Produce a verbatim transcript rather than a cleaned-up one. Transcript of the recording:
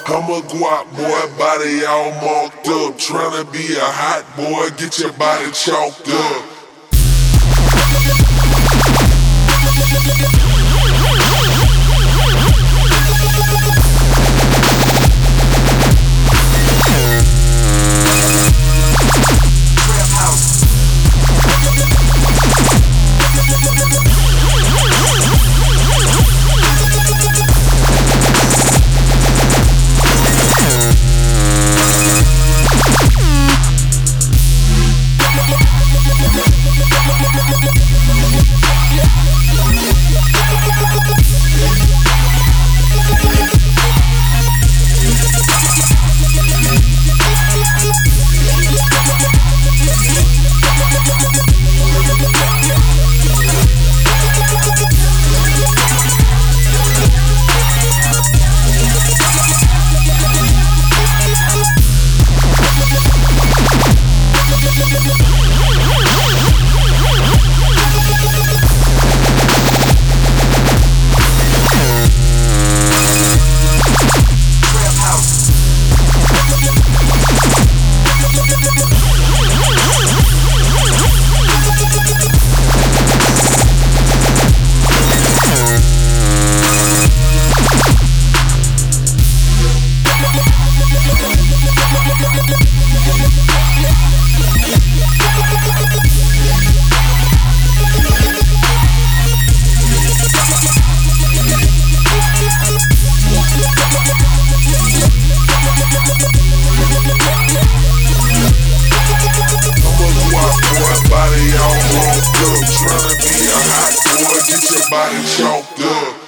I'm a guap boy, body all marked up. Tryna be a hot boy, get your body chalked up. Tryna be a hot boy, get your body chalked up.